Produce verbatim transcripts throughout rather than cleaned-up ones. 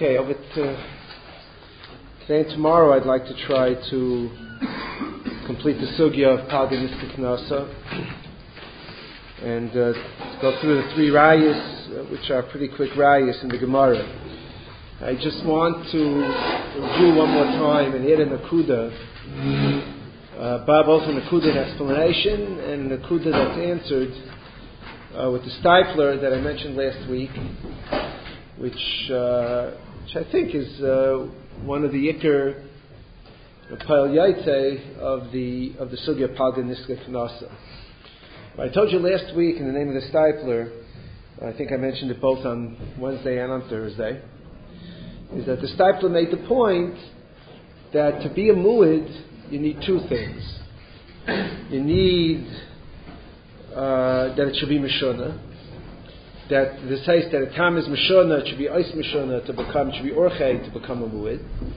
Okay, over to today and tomorrow I'd like to try to complete the sugya of Palganistic Nasa and uh, go through the three rayas, uh, which are pretty quick rayas in the Gemara. I just want to review one more time and hit a Nakuda, uh, both a Nakuda and explanation and a Nakuda that's answered uh, with the Stipler that I mentioned last week, which, uh, which I think is uh, one of the Iker Pa'al Yaitse of the of the Sugya Palganiska Knasa. I told you last week in the name of the Stipler, I think I mentioned it both on Wednesday and on Thursday, is that the Stipler made the point that to be a mu'id, you need two things. You need uh, that it should be Mishona, that the says that a tam is Mishona, it should be Ois Mishona to become, it should be Orchei to become a mu'id.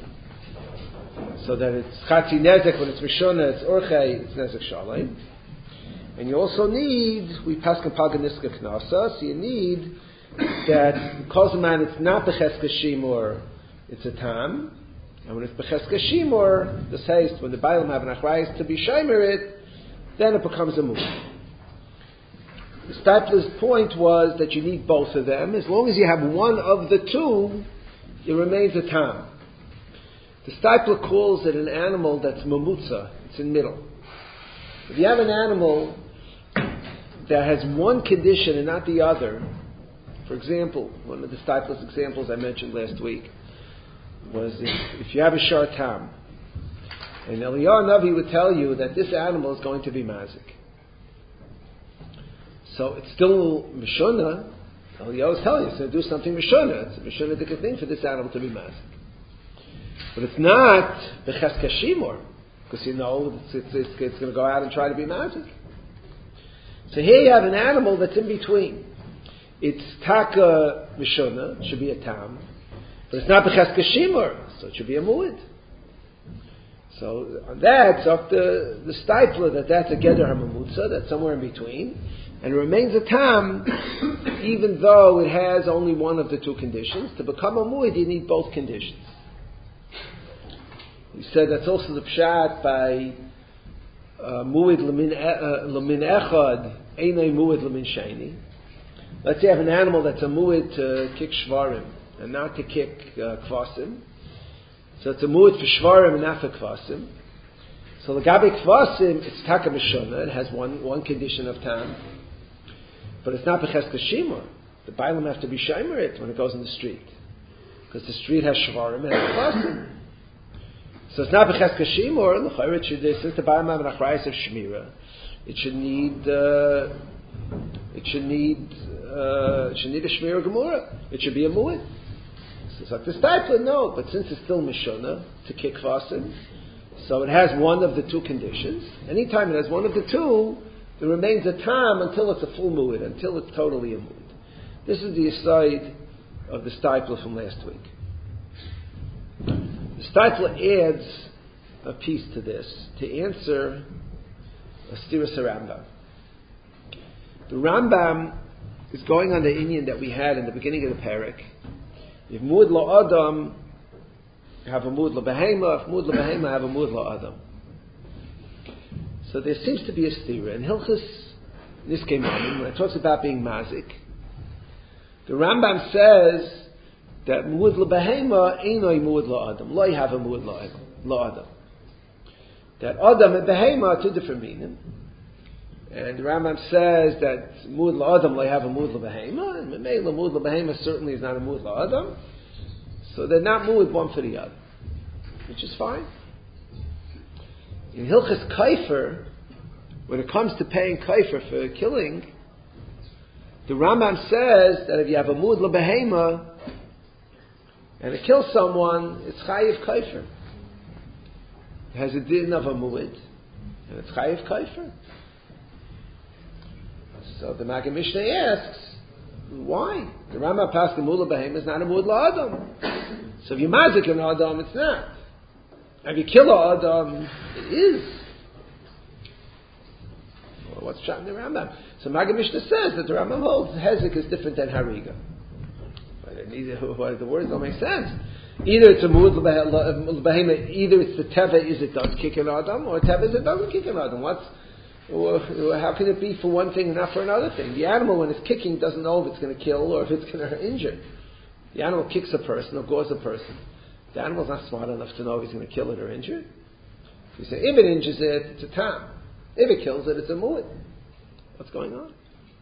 So that it's Chatzi Nezek, when it's Mishona, it's Orchei, it's Nezek Shalem. And you also need, we pass Palganiska Knasa, so you need that, because man it's not Becheska Shimur, it's a tam. And when it's Becheska Shimur, the says, when the Bailam have an Achrayas to be Shaimer it, then it becomes a mu'id. The Stipler's point was that you need both of them. As long as you have one of the two, it remains a tam. The Stipler calls it an animal that's mamutza. It's in middle. If you have an animal that has one condition and not the other, for example, one of the Stipler's examples I mentioned last week was if, if you have a shar tam, and Eliyahu Navi would tell you that this animal is going to be mazik. So it's still Mishona. Eliyahu is telling you it's going to do something Mishona. It's a Mishona thing for this animal to be mazik. But it's not Becheska Shimur, because you know it's, it's, it's, it's going to go out and try to be mazik. So here you have an animal that's in between. It's Taka Mishona, it should be a Tam, but it's not Becheska Shimur, so it should be a Mu'id. So on that, it's up the, the Stipler that that's a Geder HaMamutza, that's somewhere in between, and it remains a Tam, even though it has only one of the two conditions. To become a Mu'id, you need both conditions. We said that's also the Pshat by Mu'id L'min Echad, Einay Mu'id L'min Sheni. Let's say you have an animal that's a Mu'id to kick Shvarim, and not to kick uh, Kvasim. So it's a Mu'id for Shvarim and not for Kvasim. So the Gabi Kvasim, it's Taka Mishona, it has one, one condition of Tam. But it's not Becheska Shimur. The Bailam have to be Shaimer it when it goes in the street. Because the street has Shvarim and has Kvasim. So it's not Becheska Shimur, it should, since the Bailam have an Achrayas of Shmira, it should need, uh, it should need, uh, it should need a Shmira Gemara. It should be a Mu'id. So it's like the Stipler, no, but since it's still Mishona, to kick Vasim, so it has one of the two conditions. Anytime it has one of the two, it remains a Tam until it's a full Mu'id, until it's totally a Mu'id. This is the aside of the Stipler from last week. The Stipler adds a piece to this to answer a Stiras Rambam. The Rambam is going on the Inyan that we had in the beginning of the parak. If Mu'id La'adam have a Mu'id La'behema, if Mu'id La'behema have a Mu'id La'adam. So there seems to be a stira. In Hilchus Niskei Manim, when it talks about being mazik, the Rambam says that Mu'id La'behema ainoi Mu'id La'adam. Lo have a Mu'id La'adam. That Adam and Behema are two different meaning. And the Rambam says that Mu'id La'adam lo have a Mu'id La'behema, and Memela Mu'id La'behema certainly is not a Mu'id La'adam. So they're not Mu'id one for the other, which is fine. In Hilchas Kaifer, when it comes to paying Kaifer for killing, the Rambam says that if you have a Mu'id La'behema and it kills someone, it's Chayiv Kaifer. It has a din of a Mu'id, and it's Chayiv Kaifer. So the Maggid Mishnah asks, why? The Rambam passed the Mu'id La'behema is not a Mu'id La'adam. So if you mazik an Adam, it's not. If you kill an Adam, it is. Well, what's shot in the Rambam? So Maggid Mishnah says that the Rambam holds Hezek is different than Hariga. Either, the words don't make sense. Either it's a mu'ud l'behema, either it's the teva is it does kick an adam, or teva is it doesn't kick an adam. What's, how can it be for one thing and not for another thing? The animal, when it's kicking, doesn't know if it's going to kill or if it's going to injure. The animal kicks a person or gores a person. The animal's not smart enough to know if he's going to kill it or injure it. You say, if it injures it, it's a tam. If it kills it, it's a mu'ud. What's going on?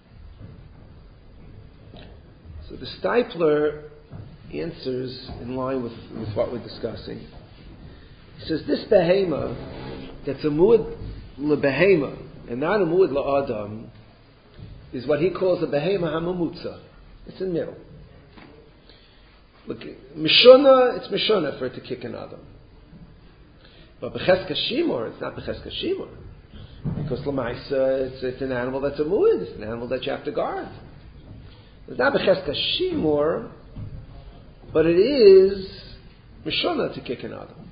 So the Stipler answers in line with, with what we're discussing. He says, this behema, that's a mu'ud lebehema, and not a mu'ud la'adam, is what he calls a behema hamamutza. It's in the middle. Look, mishuna, it's mishuna for it to kick an adam. But b'cheska shimor, it's not b'cheska shimor. Because l'maisa, it's, it's an animal that's a mu'ud, it's an animal that you have to guard. It's not b'cheska shimor, but it is mishuna to kick an adam.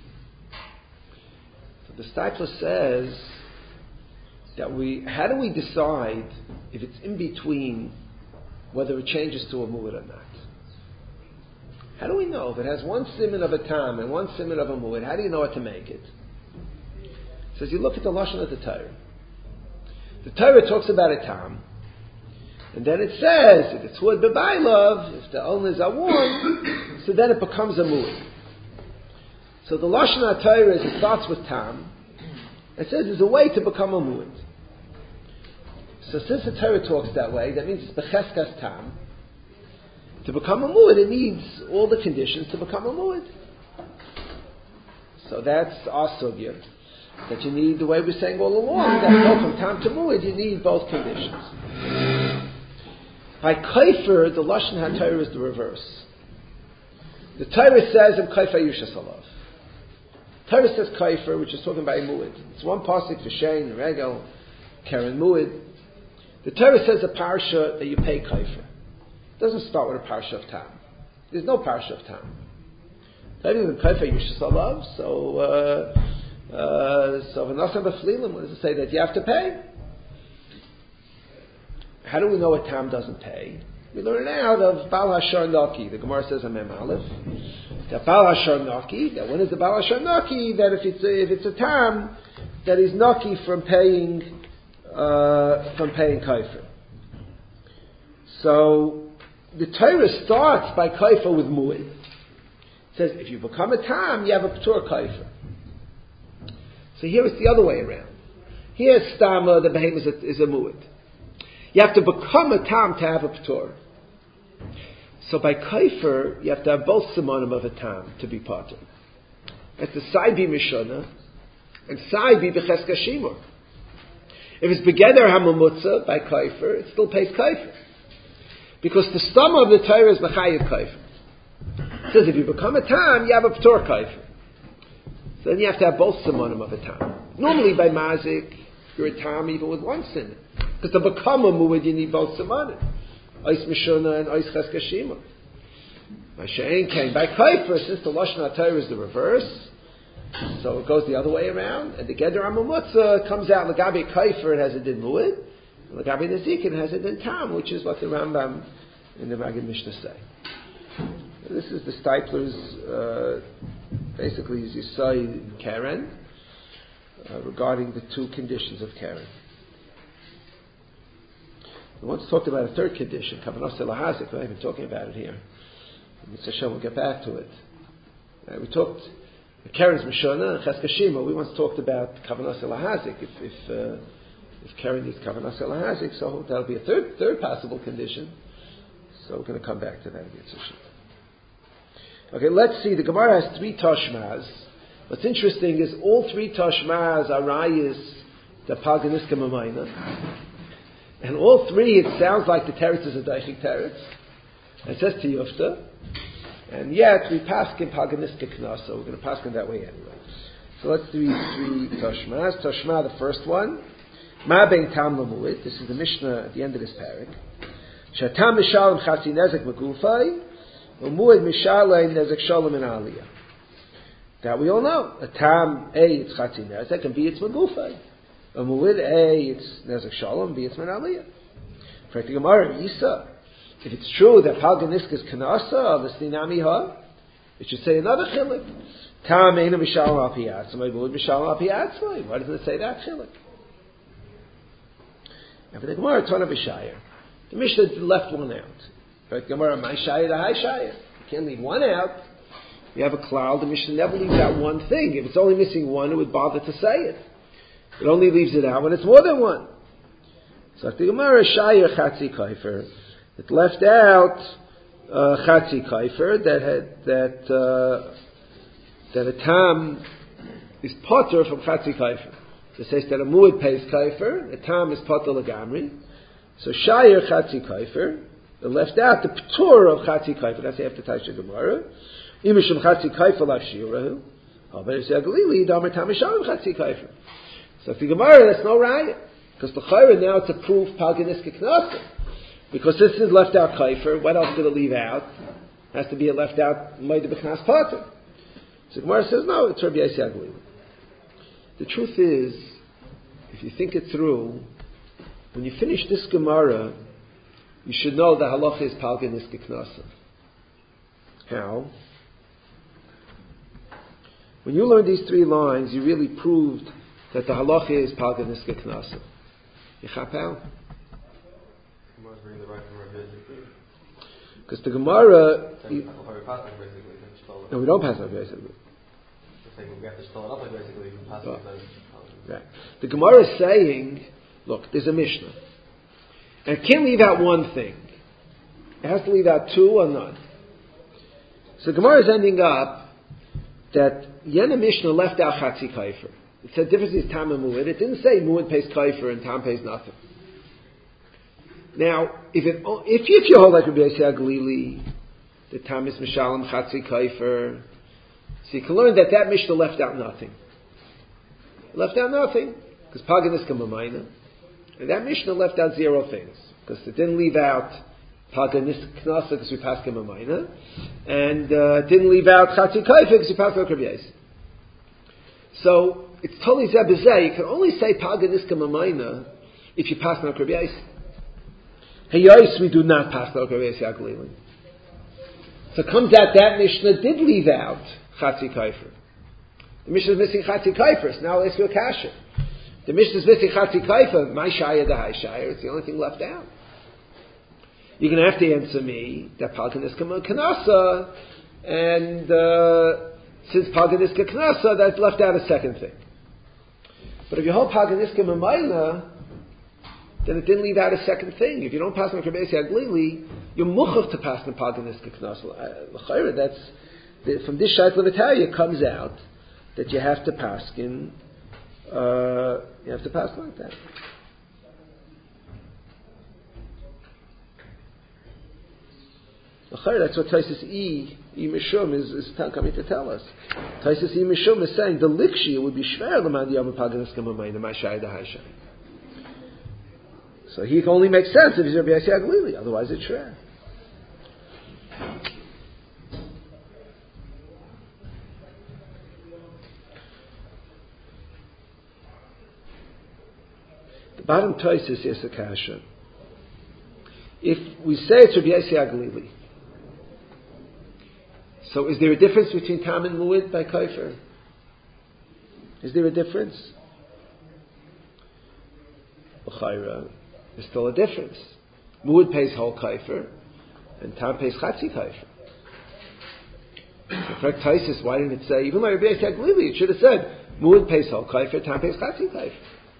So the Stipler says that we, how do we decide if it's in between whether it changes to a mu'ud or not? How do we know if it has one siman of a tam and one siman of a mu'ud? How do you know what to make it? It says you look at the lashon of the Torah. The Torah talks about a tam, and then it says if it's wood b'bailov, if the owners are warm, so then it becomes a mu'ud. So the lashon of the Torah is it starts with tam. It says there's a way to become a mu'ud. So since the Torah talks that way, that means it's b'cheskas tam. To become a mu'ud, it needs all the conditions to become a mu'ud. So that's our sugya. That you need, the way we're saying all along, that go from tam to mu'ud, you need both conditions. By kaifer, the lashon haTorah is the reverse. The Torah says, "Im kaifer yushas alav." Torah says kaifer, which is talking about a mu'ud. It's one pasuk for shein, regel, keren mu'ud. The Torah says a parsha that you pay kaifer. It doesn't start with a parsha of tam. There's no parsha of tam. Torah is kaifer yushas alav. So, uh, uh, so v'nasam b'flilim. What does it say that you have to pay? How do we know what tam doesn't pay? We learn it out of Baal Hashar Naki. The Gemara says in Mem Aleph that Baal Hashar Naki, that when is the Baal Hashar Naki? That if it's a, if it's a tam, that he's Naki from paying uh, from paying kaifer. So the Torah starts by kaifer with mu'ud. It says if you become a tam, you have a p'tur kaifer. So here it's the other way around. Here stama, the behemoth is a, is a mu'ud. You have to become a tam to have a p'tur. So by kaifer, you have to have both simonim of a tam to be patur. That's the saibi mishana and saibi b'cheska shimur. If it's begeder hamamutza by kaifer, it still pays kaifer. Because the stomach of the Torah is mechayev kaifer. It says if you become a tam, you have a p'tur kaifer. So then you have to have both simonim of a tam. Normally by mazik, you're a tam even with one sin. Because to become a mu'ud, you need both simonim. Ois mishuna and ois cheska shimur. Ma'ashein came by kaifer, since the lashon haTorah is the reverse, so it goes the other way around, and the geder hamamutza comes out l'gabi kaifer, it has a din mu'ud, and l'gabi nezikin has a din tam, which is what the Rambam and the Maggid Mishnah say. And this is the Stipler's, uh, basically, as you say, Karen, uh, regarding the two conditions of Karen. We once talked about a third condition, Kavanah Lahazik. We're not even talking about it here. Mitzvah Hashem, we'll get back to it. Uh, we talked, Karen's Mishona, Cheska Shima, we once talked about Kavanah Lahazik. If, if, uh, if Karen needs Kavanah Lahazik, so that'll be a third third possible condition. So we're going to come back to that again. Okay, let's see. The Gemara has three Tashmas. What's interesting is all three Tashmas are Rayas, the Paganiska Mamayna. And all three, it sounds like the teretz is a daichik teretz. It says Tiyufta. And yet, we paskin paganistic knas, so we're going to paskin that way anyway. So let's do three Tashmas. Tashma, the first one. Ma ben tam lamuit. This is the Mishnah at the end of this parak. Shatam mishalem chasi nezek magufay. Umuid mishalem nezek shalom in aliyah. That we all know. A tam, A, it's chasi nezek, and B, it's magufay. Umuid, A, it's nezek shalom, B, it's min aliyah. For the Gemara, Isa. if it's true that Palganiska is Kanasa, or the Sninami Ha, it should say another chilik. Tam Eina Mishalom Al Pi Atzmai, Mu'ud Mishalom Al Pi Atzmai. Why doesn't it say that chilik? And for the Gemara, Tana B'Shayir, the Mishnah left one out. Right? Gemara, my Shayir, the High Shayir. You can't leave one out. You have a cloud, the Mishnah never leaves out one thing. If it's only missing one, it would bother to say it. It only leaves it out when it's more than one. So the Gemara, Shayir Chatzi Kaifer, it left out uh, Chatzi Kaifer, that had, that, uh, that a tam is potter from Chatzi Kaifer. So it says that a mu'ud pays Kaifer, a tam is potter legamri. So Shayir Chatzi Kaifer, it left out the p'tur of Chatzi Kaifer. That's after Taisha Gemara. Imishum Chatzi Kaifer lashirahu. Oh, but it's Galili, Damer Tam Mishalim Chatzi Kaifer. So the Gemara, that's no right. Because the Chayra now it's a proof Palganiska Knasa. Because this is left out Kaifer, what else did it leave out? It has to be a left out Maida B'Knas Pater. So the Gemara says, no, it's Rabbi Yossi Aglili. The truth is, if you think it through, when you finish this Gemara, you should know that halacha is Palganiska Knasa. How? When you learn these three lines, you really proved that the halacha is Palganiska Knasa. You chap out? Because the Gemara... You, no, we don't pass on basically. We have to spell it up like basically. You can pass oh. it right. The Gemara is saying, look, there's a Mishnah. And it can't leave out one thing. It has to leave out two or none. So the Gemara is ending up that Yena Mishnah left out Chatzi Kaifer. It said difference is Tam and Mu'ud. It didn't say Mu'ud pays Kaifer and Tam pays nothing. Now, if it, if, if you hold like Rabbi Yossi Aglili, the Tam is Mishalom Chatzi Kaifer, so you can learn that that Mishnah left out nothing. It left out nothing, because Palganiska Mamayna. And that Mishnah left out zero things, because it didn't leave out Palganiska Knasa, because we passed him Mamayna, and uh, it didn't leave out Chatzi Kaifer, because we passed Rabbi Yossi. So, it's totally zebizeh. You can only say Palganiska Mamayna if you pass Rabbi Yossi. Hey, Yos, we do not pass Rabbi Yossi Aglili. So it comes out that Mishnah did leave out Chatzi Kaifer. The Mishnah is missing Chatzi Kaifer. So now I'll ask you a kasha. The Mishnah is missing Chatzi Kaifer. My Shaya, the High Shire. It's the only thing left out. You're going to have to answer me that Palganiska Knasa, and uh, since Palganiska Knasa, that's left out a second thing. But if you hold Palganiska Mamayna, then it didn't leave out a second thing. If you don't pass on Rabbi Yossi Aglili, you're muchav to pass on Palganiska Knasa. That's the, from this Shait Levitalia comes out that you have to pass in. Uh, you have to pass like that. That's what Taisus E. E. Mishum is, is coming to tell us. Taisus E. Mishum is saying the likshi would be shver l'man yom Palganiska Mamayna ma'shai da'hashay. So he can only make sense if he's Rabbi Yossi Aglili, otherwise it's shver. The bottom Taisus is a kasha. If we say it's Rabbi Yossi Aglili, so is there a difference between Tam and Mu'ud by Kaifer? Is there a difference? L'chayra, there's still a difference. Mu'ud pays whole Kaifer, and Tam pays Chatzi Kaifer. The correct Taisus, why didn't it say, even like Rabbi Yossi Aglili, it should have said, Mu'ud pays whole Kaifer, Tam pays Chatzi Kaifer.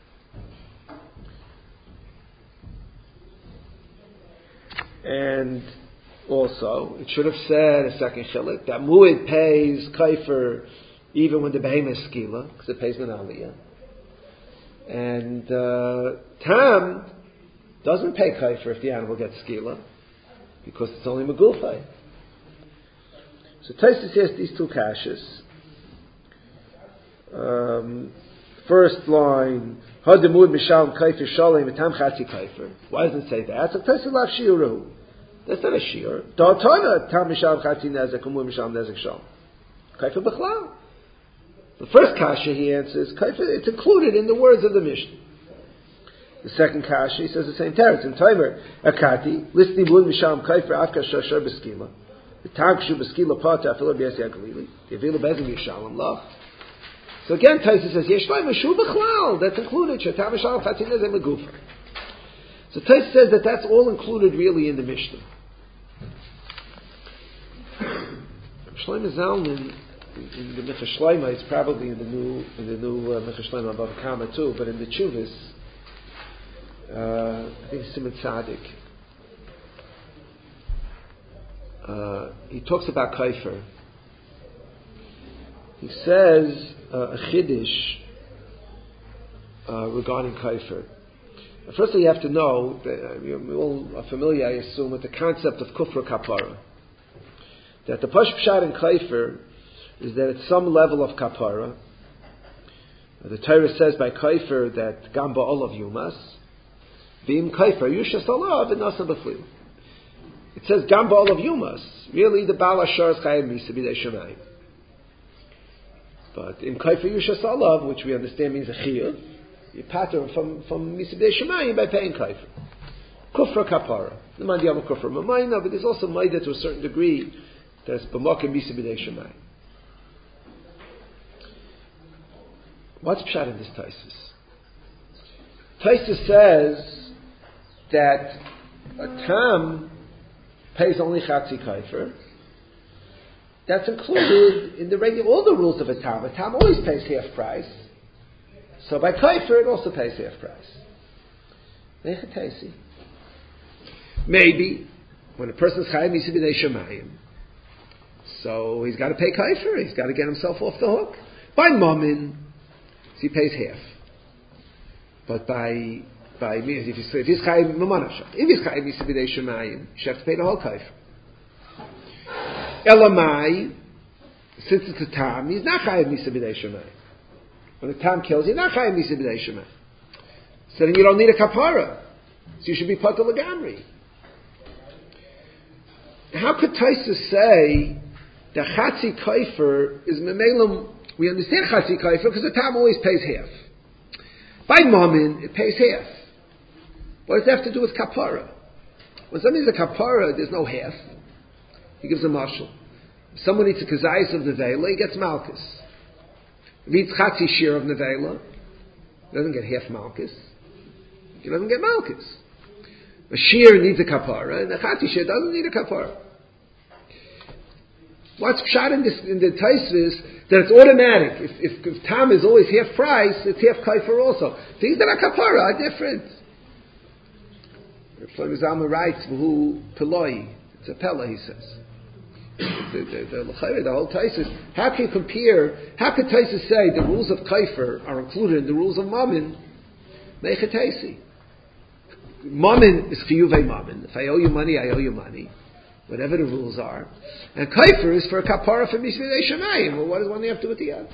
And also, it should have said a second chilik that Mu'ud pays Kaifer even when the behemoth is skila, because it pays min aliyah. And uh, Tam doesn't pay Kaifer if the animal gets skila, because it's only megufay. So Taisus has these two kashas. Um, first line, Had Mu'ud Mishal Kaifer Shalem Tam Chatzi Kaifer. Why doesn't it say that? So Taisus lav shiuru. That's not a shiur. Da'atana Tam Mishal Chatzi Nezek Mu'ud Mishal Nezek Shalem. Kaifer B'chlal. The first kasha he answers, Kaifer, it's included in the words of the Mishnah. The second kasha, he says the same teretz. In Tomer, Akati, Lisni Bun Misham Kaifer Afka Shashar Beskila. The Tagshu Beskila Pata Afila Biasi Agalili. The Avila Bezim Yishalom Lach. So again, Taisa says, Yeshlai Mashu B'chlal. That's included. Shatam Yishalom Fatin Ezem Agufa. So Taisa says that that's all included really in the Mishnah. Shlomo Zalman, in the Micha Shlomo, it's probably in the new in the new uh, Micha Shlomo above Kama too, but in the Chuvas, uh, I think Simon Tzaddik, uh, he talks about Kaifer. He says uh, a Chiddush uh, regarding Kaifer. First, you have to know that uh, we all are familiar, I assume, with the concept of Kufra Kapara. That the Pashut Pshat in Kaifer is that at some level of Kapara, the Torah says by Kaifer that Gamba Olav Yumas, Vim Kaifer, Yushas Olav, and Nasa B'flil. It says Gamba Olav Yumas. Really, the Baal Ashar is Chayim Misa B'dei Shemayim. But in Kaifer Yushas Olav, which we understand means a Chiyuv, you pattern from, from Misa B'dei Shemayim by paying Kaifer. Kufra Kapara. The Mandiyam Kufra Mamayna, but there's also Maida to a certain degree. There's B'mokim Misa B'dei Shemayim. What's Pshat in this Taisus? Taisus says that a Tam pays only Chatzi Kaifer. That's included in the regular, all the rules of a Tam. A Tam always pays half price. So by Kaifer, it also pays half price. Nechatesi. Maybe, when a person's Chayim Misa B'dei Shemayim, so he's got to pay Kaifer, he's got to get himself off the hook. By Mammon, he pays half. But by, by if he's, if he's Chayim Mamanasha, if he's Chayim Misa B'dei Shemayim, he should have to pay the whole Kaifer. Elamai, since it's a Tam, he's not Chayim Misa B'dei Shemayim. When the Tam kills, he's not Chayim Misa B'dei Shemayim. So then you don't need a Kapara. So you should be Patel Lagamri. How could Taisa say that Chatzi Kaifer is Memelim? We understand Chatzi Kaifer because the Tam always pays half. By Mammon, it pays half. What does that have to do with Kapara? When somebody's a Kapara, there's no half. He gives a mashal. If someone eats a Kazayas of Nevela, he gets Malchus. If he eats Chatzi Shir of Nevela, he doesn't get half Malchus. He doesn't get Malchus. A Shir needs a Kapara, and a Chatzi Shir doesn't need a Kapara. What's Pshat in, this, in the Taisvis that it's automatic. If, if, if Tam is always half price, it's half Kaifer also. Things that are Kapara are different. Shlomo Zalman writes, "V'hu Peloi." It's a Pella, he says. The, the, the, the, the whole Taisus. How can you compare? How can Taisus say the rules of Kaifer are included in the rules of Mammon? Mechatesi. Mammon is chiyuvei Mammon. If I owe you money, I owe you money. Whatever the rules are. And Kaifer is for a kapara for Mishvidei Shemayim. Well, what does one have to do with the other?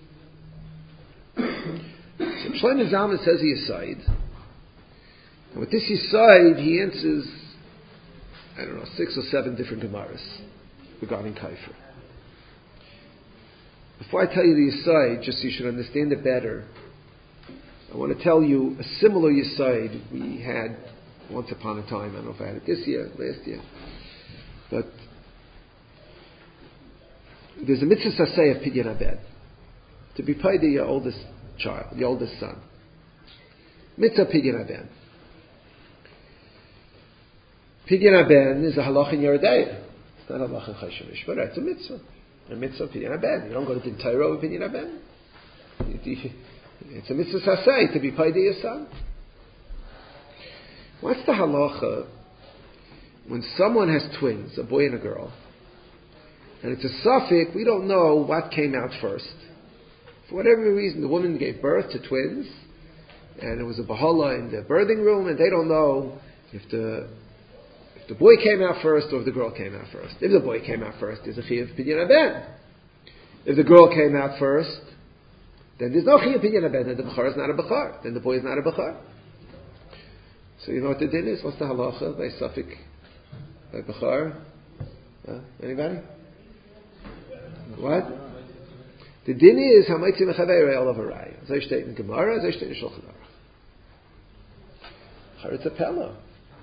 So Shlomo Zalman says he aside. And with this aside, he answers, I don't know, six or seven different Gemaras regarding Kaifer. Before I tell you the aside, just so you should understand it better, I want to tell you a similar aside we had once upon a time. I don't know if I had it this year, last year. But there's a mitzvah saseh of Pidyon Abed. To be paid to your oldest child, your oldest son. Mitzvah Pidyon Abed. Pidyon Abed is a halach in Yeridea. It's not a halach in Choshen Mishpah. It's a mitzvah. A mitzvah Pidyon Abed. You don't go to Din Torah with Pidyon Abed. It's a mitzvah saseh to be paid to your son. What's the halacha when someone has twins, a boy and a girl, and it's a suffix, we don't know what came out first. For whatever reason, the woman gave birth to twins, and it was a bahala in the birthing room, and they don't know if the if the boy came out first or if the girl came out first. If the boy came out first, there's a chiyuv pidyon haben. If the girl came out first, then there's no chiyuv pidyon haben. Then the bachar is not a bachar. Then the boy is not a bachar. So you know what the din is? What's the halacha by suffix? By bachar? Huh? Anybody? What? The din is hamaitzi mechaveirei olav harayah. Zay shteit in Gemara, zay shteit in Shulchan Aruch. It's a pella.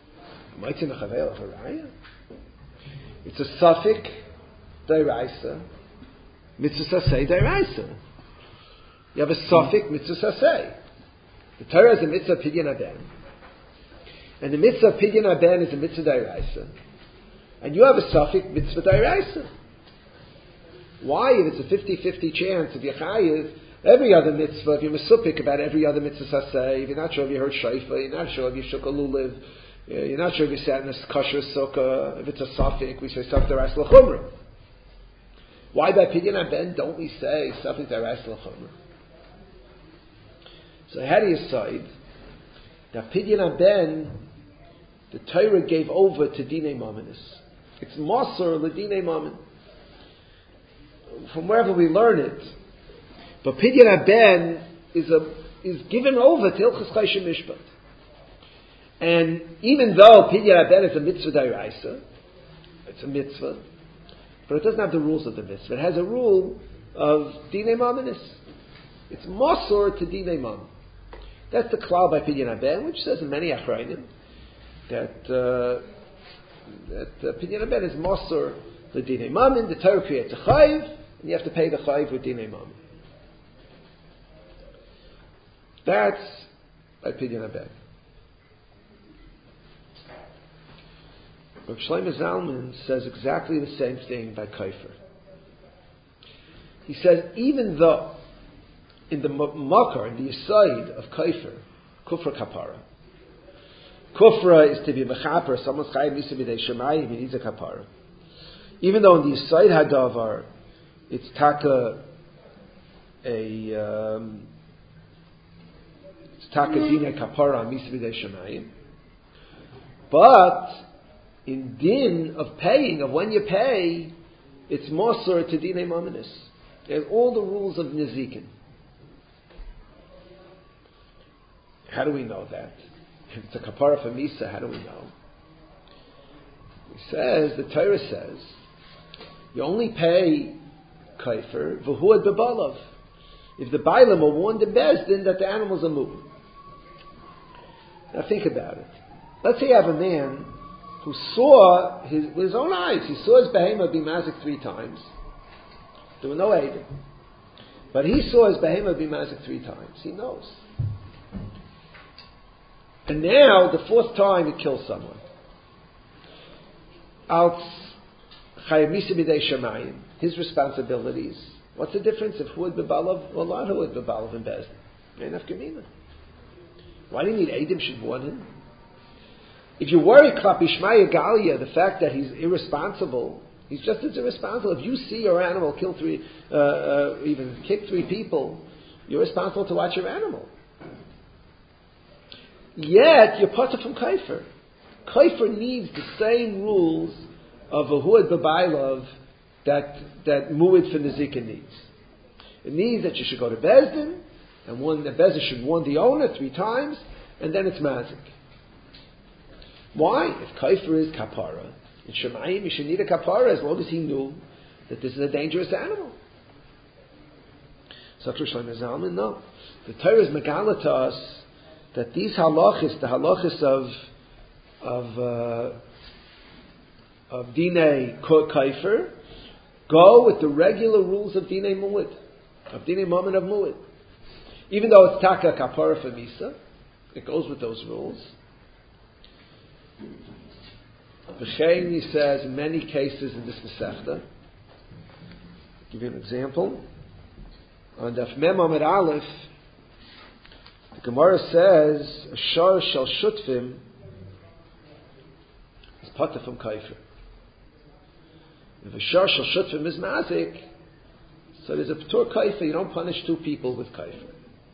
It's a suffix d'oraisa, mitzvah saseh d'oraisa. You have a suffix mitzvah saseh. The Torah is a mitzvah pidyon haben, and the mitzvah pidyon haben is a mitzvah d'oraisa, and you have a suffix mitzvah d'oraisa. Why, if it's a fifty-fifty chance of Yechayiv, every other mitzvah, if you're mesupik about every other mitzvah saseh, if you're not sure if you heard shayfa, you're not sure if you shook a lulav, you're not sure if you sat in a kosher sukkah, if it's a suffix, we say suffix d'oraisa l'chumrah. Why by pidyon haben don't we say suffix d'oraisa l'chumrah? So how do you decide? Now pidyon haben, the Torah gave over to dinei mamonis. It's Masor l'dinei mammon. From wherever we learn it. But pidyon haben is a is given over to Hilchos Choshen Mishpat. And even though pidyon haben is a mitzvah d'oraisa, it's a mitzvah, but it doesn't have the rules of the mitzvah. It has a rule of dinei mamonis. It's Masor to dinei mammon. That's the klal by pidyon haben, which says in many achrayim that uh, that uh, pidyon haben is Masor l'dinei mammon. The Torah creates a chayiv, and you have to pay the chayiv with dinei mammon. That's by pidyon haben. Rav Shlomo Zalman says exactly the same thing by kaifer. He says even though in the makar, in the aside of kaifer, kufra kapara, kufra is to be mechaper, someone's chayiv misa b'dei shemayim, he needs a kapara. Even though in the aside hadavar, it's taka a um, it's taka dina kapara misa b'dei shemayim, but in din of paying, of when you pay, it's Masor to dinei mamonis. There's all the rules of nizikin. How do we know that? If it's a kapara for misa, how do we know? He says, the Torah says, you only pay kaifer v'huad bebalav. If the bailam are warned in Bezdin that the animals are moving. Now think about it. Let's say you have a man who saw his, with his own eyes, he saw his behemoth be mazik three times. There were no eidim. But he saw his behemoth be mazik three times. He knows. And now, the fourth time, he kills someone. Out chayav misa b'dei shemayim, his responsibilities. What's the difference if huad b'balav or not huad b'balav in Bezdin? Ain't enough gemina. Why do you need eidim should warn him? If you worry klapi shmaya galia, the fact that he's irresponsible, he's just as irresponsible. If you see your animal kill three, uh, uh, even kick three people, you're responsible to watch your animal. Yet you're part from kaifer. Kaifer needs the same rules of a huad b'bailav that that muad for nezikin needs. It needs that you should go to Bezdin, and one the Bezdin should warn the owner three times, and then it's mazik. Why? If kaifer is kapara, in Shemayim, you should need a kapara as long as he knew that this is a dangerous animal. So Rav Shlomo Zalman, no. The Torah is megala to us that these halachis, the halachis of of uh, of dinei kaifer, go with the regular rules of dinei muad, of dinei mammon of muad. Even though it's taka kapara for misa, it goes with those rules. V'chein, he says, in many cases in this Masechta, I'll give you an example. On Daf Mem Amud Aleph, the Gemara says, a shar shel shutfim is pata from kaifer. If a shar shel shutfim is mazik, so there's a p'tur kaifer, you don't punish two people with kaifer.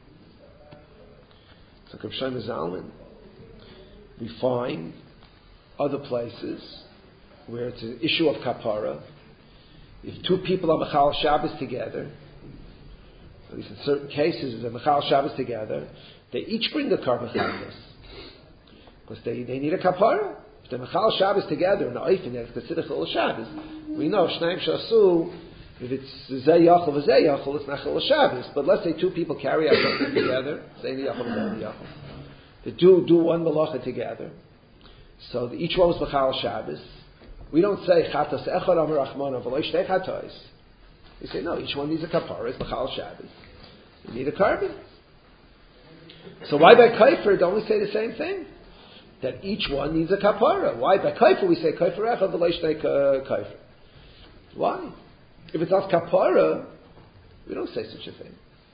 So Rav Shlomo Zalman, we find other places where it's an issue of kapara. If two people are Mechal Shabbos together, at least in certain cases, they're Mechal Shabbos together, they each bring the Karban Chatas. Because they, they need a kapara. If they're Mechal Shabbos together in the Oifen, it's considered Chol Shabbos. We know, Shnaim Shasu, if it's Zeh Yachol v'Zeh Yachol, it's not Chol Shabbos. But let's say two people carry out something together, Zeh Yachol v'Zeh Yachol. They do do one malacha together. So the, each one was B'chal Shabbos. We don't say Chatos Echad Amar Rachmana V'lo Shtei Chatos. We say no, each one needs a kapara. It's B'chal Shabbos. You need a carbon. So why by Kaifer don't we say the same thing? That each one needs a kapara. Why by Kaifer we say Kaifer Echad V'lo Shtei Kaifer? Why? If it's not kapara, we don't say such a thing.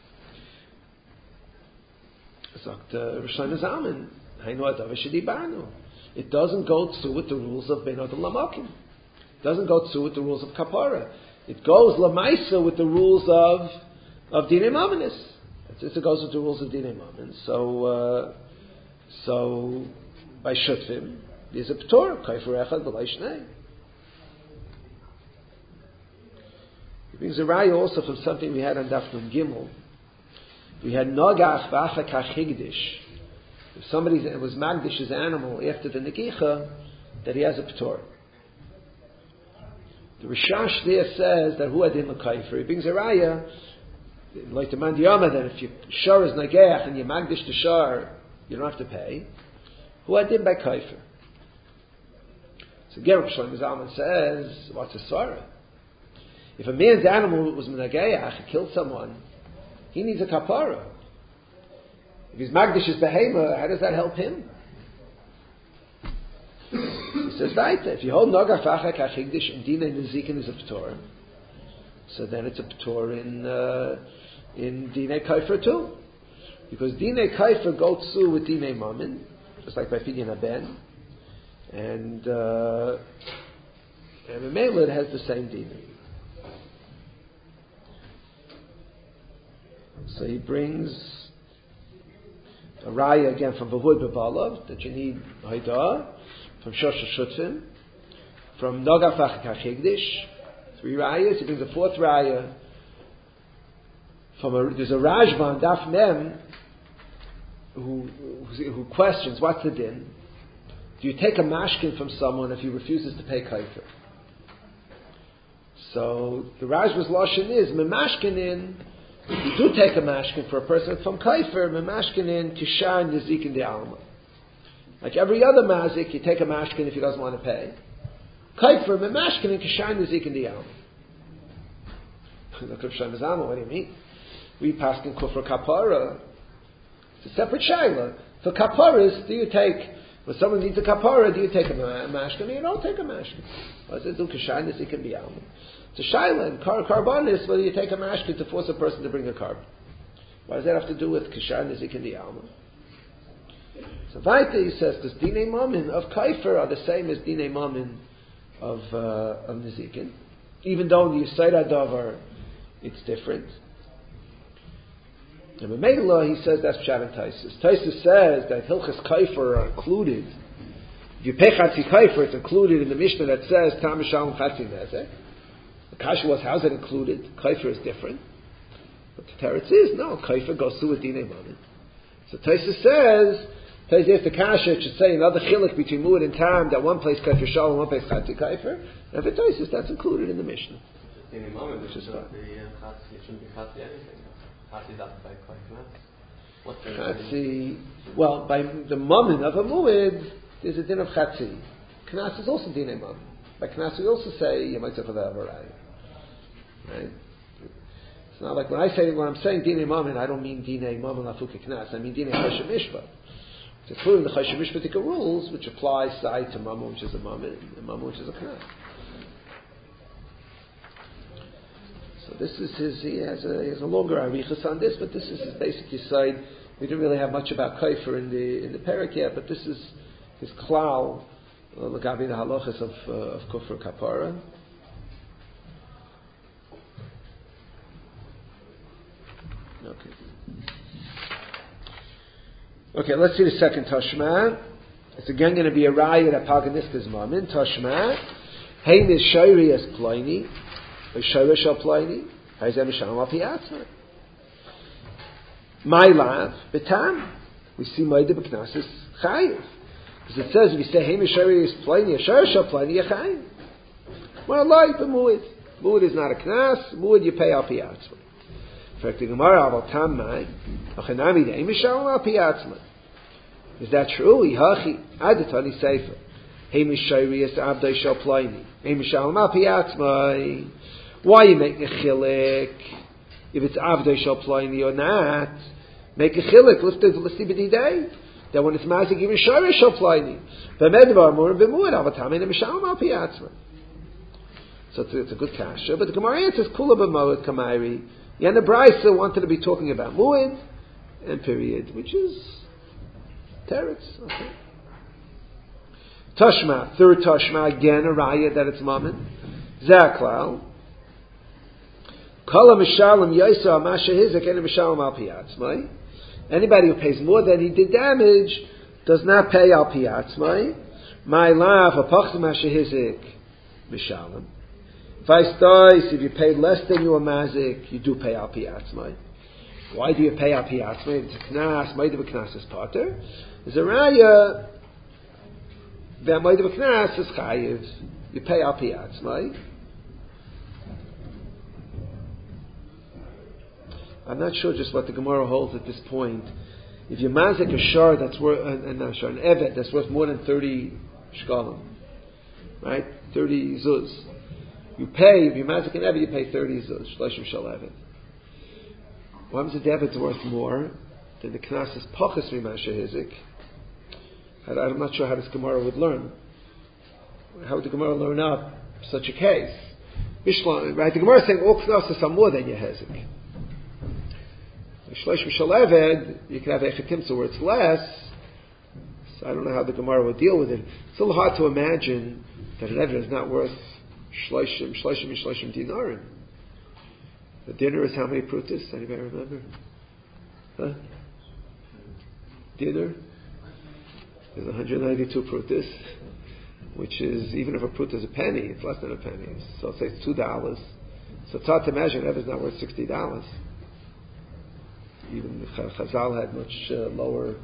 It doesn't go through with the rules of Benod Lamakim. It doesn't go through with the rules of kapara. It goes lamaisa with the rules of of Dinei Mamanis. It goes with the rules of Dinei Mamin. So, uh, so by Shutvim, there's a P'tor, Kaifer Echad B'lai Shnei. It brings a raya also from something we had on Daf Nun Gimel. We had Nogach V'Achakach Higdish. If somebody was Magdish's animal after the Negicha, that he has a P'tor. The Rishash there says that Hu Adin L'Kaifer. He brings a raya, like the Mandiyama, that if your shar is Nageach and you Magdish the shar, you don't have to pay. Hu Adin by Kaifer. So Gerab Shlomo Zalman says, what's a Sarah? If a man's animal was Menageach, killed someone, he needs a kapara. If he's Magdish's behema, how does that help him? He says, right, if you hold Nogach V'Achak HaChigdish and Dinei Nezikin is a P'tor, so then it's a P'tor in, uh, in Dinei Kaifer too. Because Dinei Kaifer goes through with Dinei Mamin, just like by Pidyon Haben, and, uh, and Memela it has the same Dinei. So he brings a raya again from Vahud B'Balav, that you need Haidah, from Shosha Shutvim, from Nogach V'Achak HaChigdish, three rayas. He brings a fourth raya from a, there's a Rajban, Daf Mem, who, who questions, what's the din? Do you take a mashkin from someone if he refuses to pay kaifer? So the Rajba's lashon is, memashkinin, if you do take a mashkin for a person from kaifer, memashkinin kishan nizik in the alma. Like every other mazik, you take a mashkin if he doesn't want to pay. Kaifer, memashkinin kishan nizik in the alma. Look at Shlomo Zalman, what do you mean? We pass in kufra kapara. It's a separate shaila. For kaparas, do you take, when someone needs a kapara, do you take a mashkin or you don't take a mashkin? Or is it do kishan nizik in the alma? It's a shaila and kar karbanis, whether you take a mashkin to force a person to bring a carbon. What does that have to do with kishan nizik in the alma? So Vaita, he says, because dinei mamin of kaifer are the same as dinei mamin of uh, of nizikin, even though in the Yisayra Davar it's different. And in Megillah he says that's Pshat and Taisus. Taisus says that Hilchas Kaifer are included. If you pay Chatzi Kaifer, it's included in the Mishnah that says Tam Shalom Chatzi Nezek. The Kasha was, how's it included? Kaifer is different. But the Teretz is, no, Kaifer goes through with dinei mamin. So Taisus says, Taisus the Kasha, it should say another chilik between Muad and Tam, that one place Kaifer Shalom, one place Chatzi Kaifer. And for Taisus, that's included in the Mishnah. Dinei mamin, which is not the Chatzi, it shouldn't be Chatzi anything. Chatzi is up by Kaifer. What's the Chatzi, well, by the mamin of a Muad, there's a din of Chatzi. Knas is also dinei mamin. By Knas we also say, you might say for the Avarai. Right? It's not like when I say, when I'm saying dinei mamin, I don't mean dinei mamin lafuke knas. I mean dinei choshev mishpat. It's including the choshev mishpatika rules, which apply side to mammon, which is a mamin, and mammon, which is a knas. So this is his. He has a, he has a longer arichas on this, but this is his basic side. We didn't really have much about kaifer in the in the parak yet, but this is his klal l'gabi the halachas of uh, of kufr kapara. Okay. Okay, let's see the second Tashma. It's again going to be a raya that Paganiskas Mamin. Tashma. Hey mis shayri as Pliny. Or shayri shal Pliny. Hayzem shalom al piatzma. My lav, betam. We see Maida B'Knasis Chayiv. Because it says, if you say, hey mis shayri as Pliny, or shayri shal Pliny, you're Chayiv. Well, like the Muad. Muad is not a Knas. Muad you pay al piatzma. In fact, the Gemara about Tammai, Is that true? Ihachi adatani sefer. Hey mishayrius abdei shal ploini. Hey mishalom al piatzmai. Why are you making a chilik? If it's abdei shal ploini or not, make a chilik. Let's do let's see b'didei. That when it's mazik even shayrius shal ploini. B'medvar more b'muad avatamei and mishalom al piatzmai. So it's a, it's a good kasha. But the Gemara answers kula b'moed kamairi. Yeah, and the Brisa wanted to be talking about muad and period, which is teretz. Okay. Tashma, third Tashma, again a raya that it's mammon. Zaklal. Kala mishalim yaisa masha hizak and mishalim al piatzmai. Anybody who pays more than he did damage does not pay al piatzmai. My lav apachs masha hizak mishalim. If if you paid less than you were mazik, you do pay al piatzmai. Why do you pay al piatzmai? It's a knas, might have a knas is potter. There's a raya that might have a knas is chayiv. You pay al piatzmai. I'm not sure just what the Gemara holds at this point. If you mazik a shar that's worth, uh, not a shar, an evet that's worth more than thirty shkalim, right? thirty zuz. You pay, if you mazik an evet, you pay thirty zuz, shloshim shal evet. What happens if the evet's worth more? Then the knas is pachas mimasha hizik. I'm not sure how this Gemara would learn. How would the Gemara learn up such a case? Mishlan, right? The Gemara is saying all knas are more than your hizik. Shloshim shal evet, you can have echetimsa where it's less. So I don't know how the Gemara would deal with it. It's a little hard to imagine that an evet is not worth shloshim, shloshim, and shloshim dinarim. The dinner is how many prutas? Anybody remember? Huh? Dinner is one hundred ninety-two prutas, which is, even if a pruta is a penny, it's less than a penny. So say it's two dollars. So it's hard to imagine that is not worth sixty dollars. Even the Chazal had much uh, lower.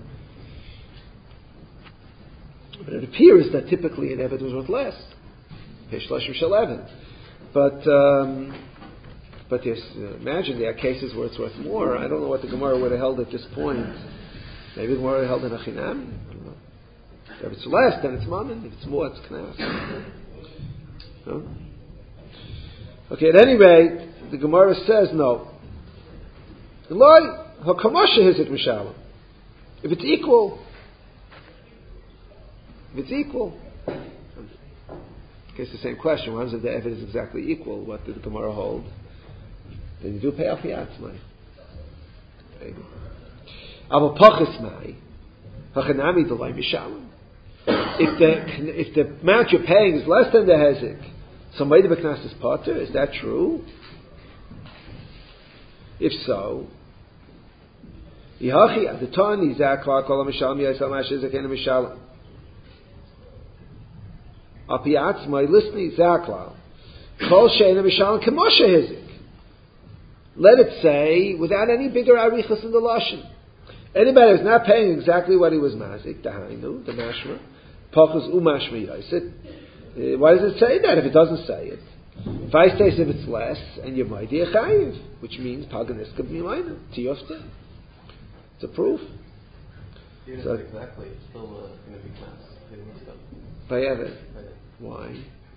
But it appears that typically an evet was worth less. Shloshim shel evet. But um, but yes, uh, imagine there are cases where it's worth more. I don't know what the Gemara would have held at this point. Maybe the Gemara would have held in a chinam. I don't know. If it's less, then it's mammon. If it's more, it's knas. No? Okay. At any rate, the Gemara says no. If it's equal, if it's equal, okay, it's the same question. What happens if the evet is exactly equal? What did the Gemara hold? Then you do pay al piatzmai. Aval pachas mai, hachanami delay mishalim. If the if the amount you're paying is less than the hezek, so might have a knas is potter. Is that true? If so, Yihachi adatani zakla kol mishalim yisal mashizek and mishalim. Apiatzmai listening zakla kol sheina mishalim kemosha hizik. Let it say without any bigger arichas in the lashon. Anybody who's not paying exactly what he was mazik, dahainu, the mashma, pachas umashma yisit. Why does it say that if it doesn't say it? If I say if it's less, and you're mighty a chayiv, which means paganiska b'mimayna, tiyofta. It's a proof. Even so, if it's exactly, it's still uh, going to be class. By evet. Why?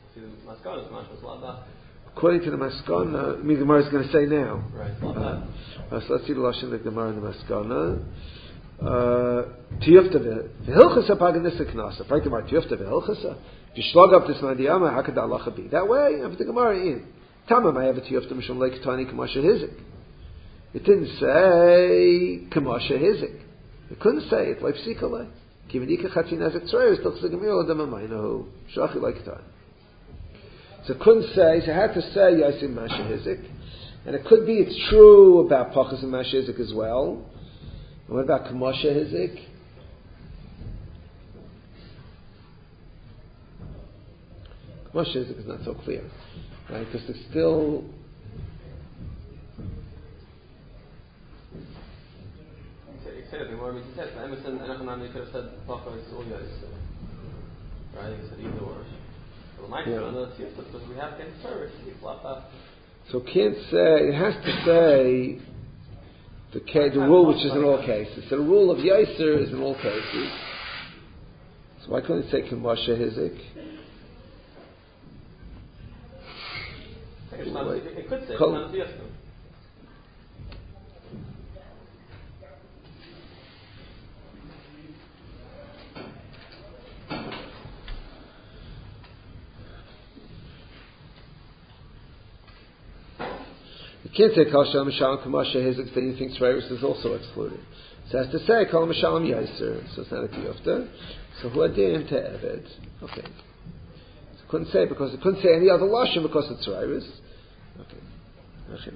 According to the Maskana, I mean, the Gemara is going to say now. Right. Uh, so let's see the lashon of the Gemara in the Maskana. Tiyufta v'hilchasa paganisa knasa. Right, Gemara. Tiyufta v'hilchasa. If you slug up this mandiyama, how could the halacha be that way? After the Gemara in Tamam, I have a tiyufta mishum leikatani kamasha hizik. It didn't say kamasha hizik. It couldn't say it. Like psikale. Kivenika chatzin ezek tzreis tilchsa gemir l'damamaynahu shachi leikatani. So it couldn't say, so it had to say Yasim Masha Hizik. And it could be it's true about Pachas and Masha Hizik as well. And what about Kamasha Hizik? Kamasha Hizik is not so clear. Right? Because there's still... You said it more, you said Emerson and Echanami could have said Pachas or Yasim. Right? You said either or. Yeah. Because we have service, so can't say, it has to say the, the rule which is in all cases. So the rule of Yaiser is in all cases. So why couldn't it say Kamasha Hizik? It could say Kol- You can't say Kol Shalom Shalom Kamasha Hizik, then you think Tzvayris is also excluded. So it has to say Kol Shalom Yaiser, so it's not a Kiyofta. So Hu Adim to Eved. Okay. So it couldn't say because it couldn't say any other Lashon because it's Tzvayris. Okay.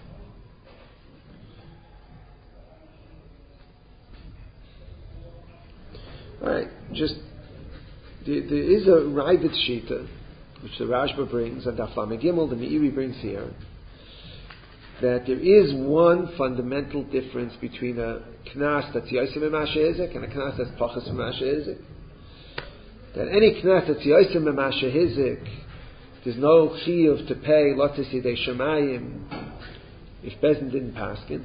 Alright, just there, there is a Ravid Shita, which the Rashba brings, and Daf Lamed Gimel, the Meiri brings here, that there is one fundamental difference between a knas that's Yosem Masha Hizek and a knas that's Pachas Masha Hizek. That any knas that's Yosem Masha Hizek, there's no chiyuv to pay Lotis Yidei Shemayim if Bezin didn't paskin.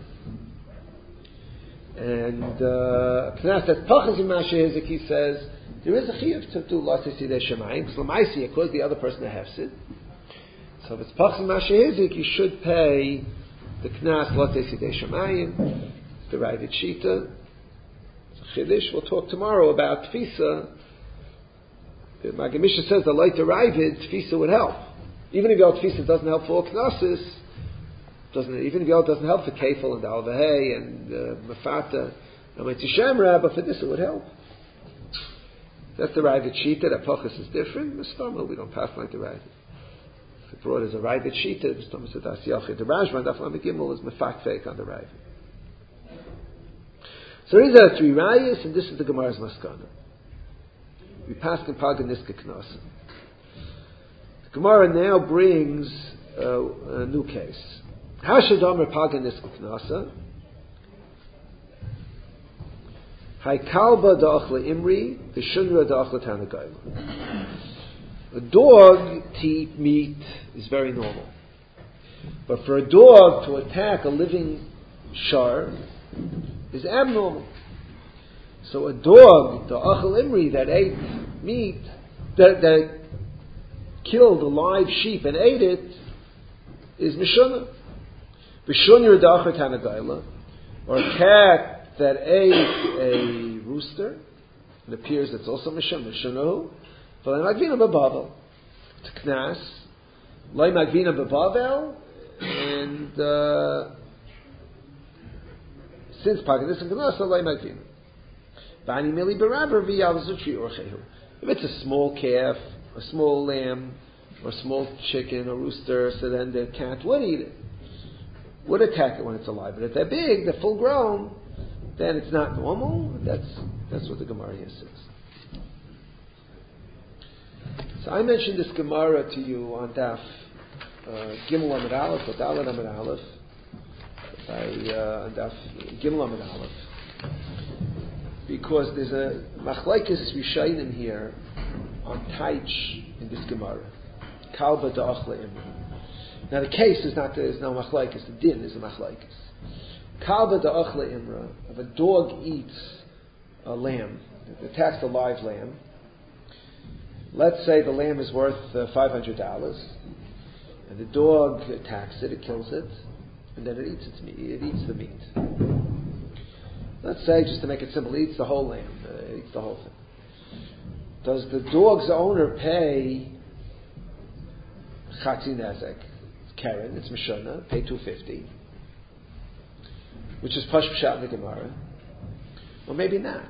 And uh, knas that's Pachas Masha Hizek, he says, there is a chiyuv to do Lotis Yidei Shemayim, because Lamaisi, it caused the other person to hefsid. So if it's Pachas Masha Hizek, you should pay the Knas Lotes Yidei Shemayim. It's the Ravid Shita. It's a Chiddush. We'll talk tomorrow about Tfisa. The Maggid Mishnah says the light to Ravid, Tfisa would help. Even if Yod Tfisa doesn't help for Knasis, doesn't even if Yod doesn't help for Kefil and Alvahei and uh, Mafata and Mitzishamra, but for this it would help. That's the Ravid Shita. That Pachas is different. Mistama, we don't pass like the Ravid. The broad is a Ravid Shita, the Rashba and Daf Lamed Gimel is mefakfek on the Ravid. So these are three rayas, and this is the Gemara's Maskana. We pass in Pagan Niska Knasa. The Gemara now brings uh, a new case. Hashadomer Pagan Niska Knasa. Haikalba da'achla Imri, the Shunra da'achla Tanagayla. A dog to eat meat is very normal. But for a dog to attack a living shar is abnormal. So a dog, the Achal Imri, that ate meat, that, that killed a live sheep and ate it, is Mishunah. Mishunah Da'achar Tanagayla, or a cat that ate a rooster, it appears it's also Mishunah. Mishunahu. But Magvina Babavel, to Knas, Lay Magvina Babavel, and uh, since Pagadis and Knas, Lay Magvina. Bani Mili Baraber V'Yavzutri Orchehu. If it's a small calf, a small lamb, or a small chicken or rooster, so then the cat would eat it, would attack it when it's alive. But if they're big, they're full grown, then it's not normal. That's that's what the Gemara here says. So I mentioned this Gemara to you on Daf uh, Gimel Amid Aleph, or Dalet Amid Aleph, by uh, on Daf Gimel Amid Aleph, because there's a Machlekes Rishayim here on Taich in this Gemara. Kalba Da'achla Imra. Now the case is not there's no Machlekes, the din is a Machlekes. Kalba Da'achla Imra, if a dog eats a lamb, it attacks a live lamb. Let's say the lamb is worth uh, five hundred dollars, and the dog attacks it, it kills it, and then it eats its meat. It eats the meat. Let's say, just to make it simple, it eats the whole lamb. Uh, it eats the whole thing. Does the dog's owner pay Chatzi Nezek? It's Karen, it's Mishana, pay two fifty, which is Pash Pshat in the Gemara. Or maybe not.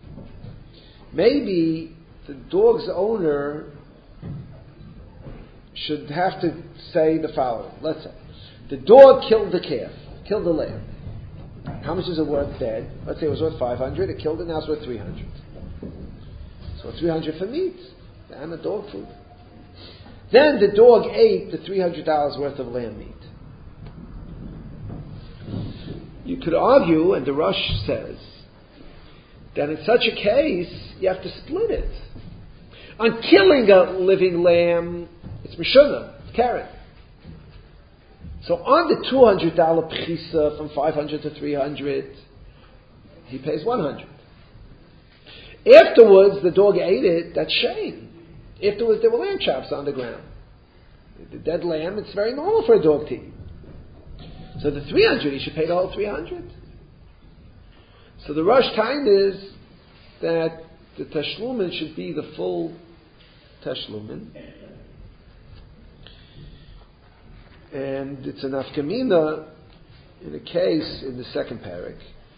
Maybe the dog's owner should have to say the following. Let's say the dog killed the calf, killed the lamb. How much is it worth dead? Let's say it was worth five hundred. It killed it. Now it's worth three hundred. So three hundred for meat and the dog food. Then the dog ate the three hundred dollars worth of lamb meat. You could argue, and the Rush says, that in such a case you have to split it. On killing a living lamb, it's Mishunah, it's Karen. So on the two hundred dollar pchisa from five hundred to three hundred, he pays one hundred. Afterwards, the dog ate it, that's shame. Afterwards, there were lamb chops on the ground. The dead lamb, it's very normal for a dog to eat. So the three hundred, he should pay the whole three hundred. So the rush time is that the tashlumin should be the full tashlumin. And it's an afkamina in a case in the second parak.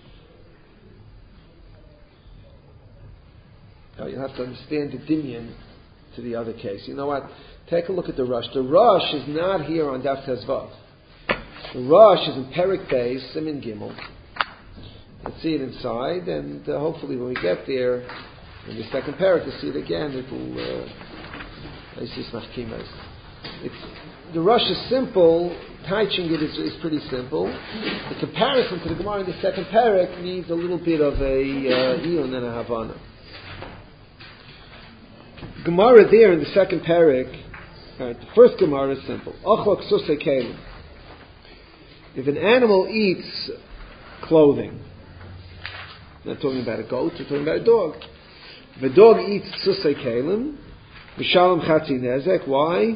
Now you have to understand the dimion to the other case. You know what? Take a look at the rush. The rush is not here on Daf Tezvav. The rush is in Perik Beis, Simin Gimel. You can see it inside, and uh, hopefully when we get there, in the second parak, to see it again, it will. Uh, it's, the rush is simple. Teaching it is, is pretty simple. The comparison to the Gemara in the second parak needs a little bit of a uh, iyun and a havana. Gemara there in the second parak, right, the first Gemara is simple. Ochlok susei kelim. If an animal eats clothing, not talking about a goat, we're talking about a dog. If a dog eats susei kelim, mishalom chatzi nezek. Why?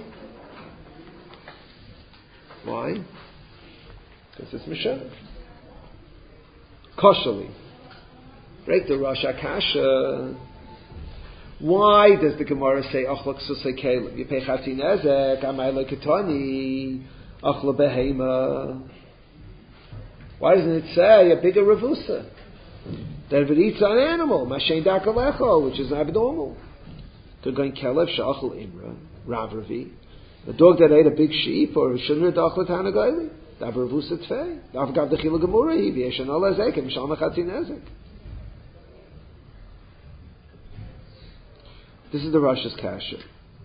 Why? Because it's mishalom. Koshali. Break the Rosh Akasha. Why does the Gemara say achlok susei kelim? You pay chatzi nezek, amay lo ketani, achla behema. Why doesn't it say a bigger revusa? That if it eats an animal, mashen dakalecho, which is abnormal. They're going kelev shachal imra, rav ravi. A dog that ate a big sheep, or shunra dachla tanagaili, dav revusa tfei, dav gav dechila gemura, v'yeshan al ezek, and mishal machatzi nezek. This is the Rosh's kasha.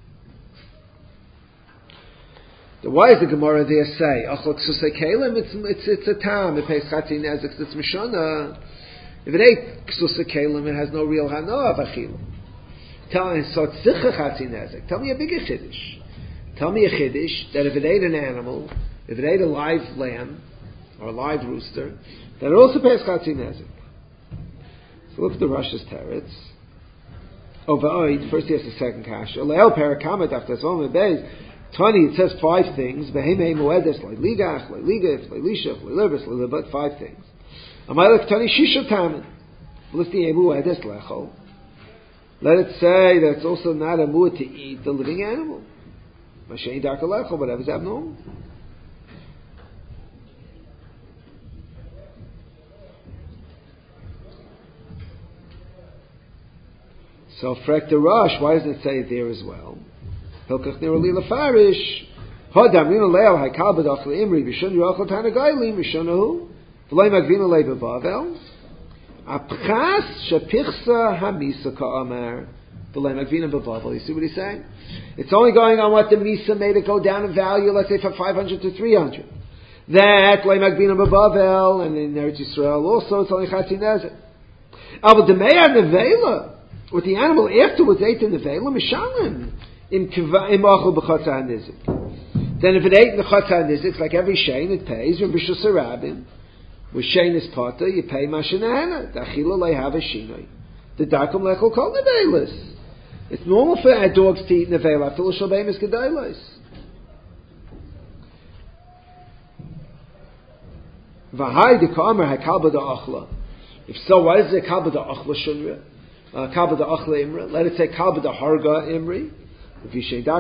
Why does the Gemara there say achlok susei kelim? It's it's it's a tam. It pays chatzi nezek. It's mishana. If it ate susei kelim, it has no real hana of achila. Tell me so tzich chatzi nezek. Tell me a bigger chiddush. Tell me a chiddush that if it ate an animal, if it ate a live lamb or a live rooster, that it also pays chatzi nezek. So look at the Rosh's teretz. Oh, but first he has the second kasha. Leil perakamet after this one beis. Tani, it says five things. Behemei moedes, like ligach, like ligef, like lishach, like libris, like libat, five things. Amalek Tani shisha tamen. Listi moedes lechol. Let it say that it's also not a muad to eat the living animal. Mashen darka lechol, whatever's abnormal. So frek the rush, why doesn't it say it there as well? Hilkach nirali lefarish. Hodam rina leil haikal b'dach leimri v'shun yachol tanagayli v'shunahu v'lay magvina lei b'bavel apchas shepichsa hamisa ka'amar v'lay magvina b'bavel. You see what he's saying? It's only going on what the misa made it go down in value. Let's say from five hundred to three hundred. That lay magvina b'bavel, and in Eretz Yisrael also it's only chatzi nezek. Aval demeya nevela, with the animal afterwards ate the nevela mishalim. Then if it ate in the chatzah nizik, it's like every shein it pays. With shein is pata, you pay mashenahena. Dachila leihav shinoi. The darkum lechol kol nevelis. It's normal for our dogs to eat nevela after l'shal beimis gedailos. V'hai de kamer hakal b'da achla. If so, why is it kal b'da achla shunra? Kal b'da achla imra. Let it say kal b'da harga imri. And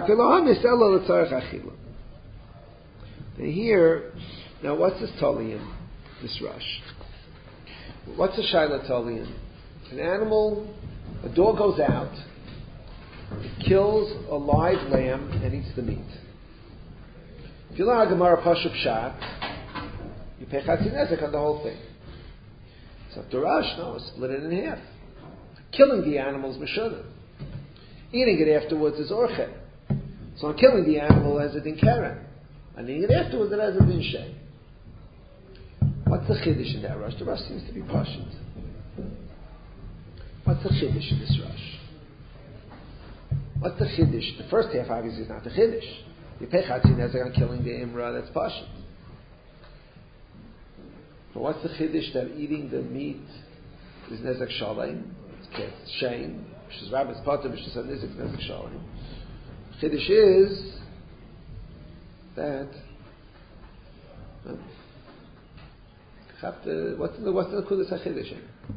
here, now what's this talian, this rush? What's a shaila talian? An animal, a dog goes out, it kills a live lamb and eats the meat. If you learn Gemara Pashup Shat, you pay chatzi nezek on the whole thing. So the rush, no, split it in half. Killing the animal is meshana. Eating it afterwards is orche. So I'm killing the animal as a din keren. And eating it afterwards it has a din shay. What's the chiddush in that rush? The rush seems to be pashut. What's the chiddush in this rush? What's the chiddush? The first half obviously is not the chiddush. You pay chatzi nezek on killing the imra, that's pashut. But what's the chiddush that eating the meat is nezek shalem? It's shame. Which is Rabbi's potter, which is nezek nezek shalem. Chiddush is that um, what's the what's the kudas chiddush?